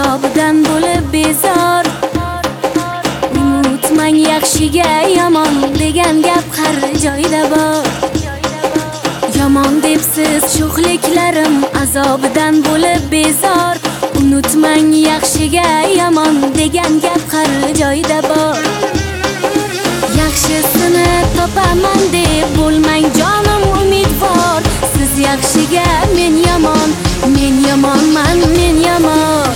azobidan bo'lib bezor. Unutmang yaxshiga yomon degan gap har joyda bor. Yomon debsiz sho'xliklarim azobidan bo'lib bezor. Unutmang yaxshiga yomon degan gap har joyda bor. Yaxshisini topaman deb bo'lmang jonim umidvor. Siz yaxshiga men yomonman, men yomon.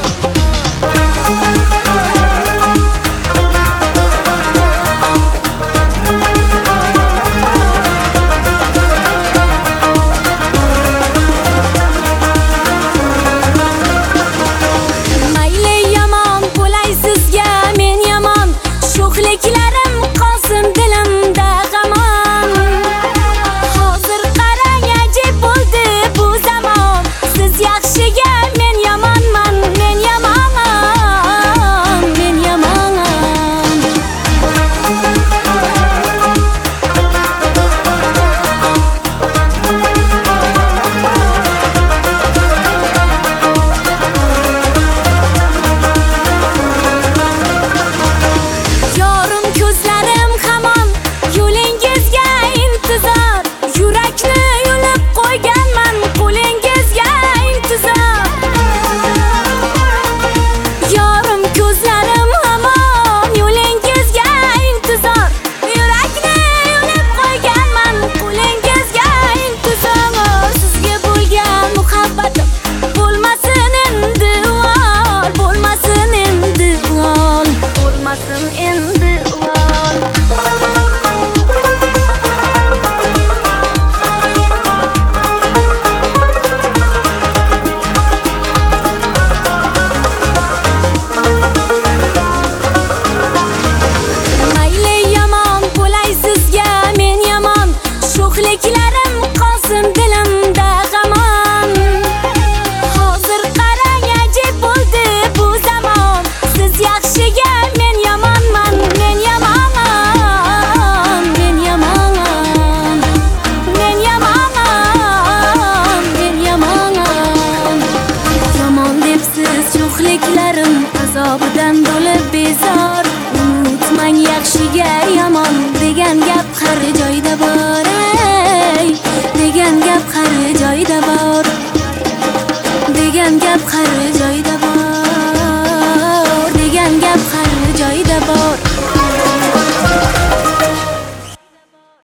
Mayli yomon bo'lay sizga men yomon, sho'xliklarim qolsin dilimda g'amon. Hozir qarang ajib bo'ldi bu zamon. Siz yaxshiga men yomonman, men yomon. Yorim ko'zlarim hamon yo'lingizga intizor. Yurakni yulib qo'yganman qo'lingizga intizor. Yorim ko'zlarim hamon yo'lingizga intizor. Yurakni yulib qo'yganman qo'lingizga intizor. Sizga bo'lgan muhabbatim bo'lmasin endi uvol, bo'lmasin endi uvol, bo'lmasin endi uvol. Mayli yomon bo'lay sizga men yomon, sho'xliklarim qolsin dilimda g'amon. Hozir qarang ajib bo'ldi bu zamon. Siz yaxshiga men yomonman, men yomon. Yomon debsiz sho'xliklarim azobidan bo'lib bezor. Unutmang yaxshiga yomon degan gap har joyda bor. Degan gap har joyda bor.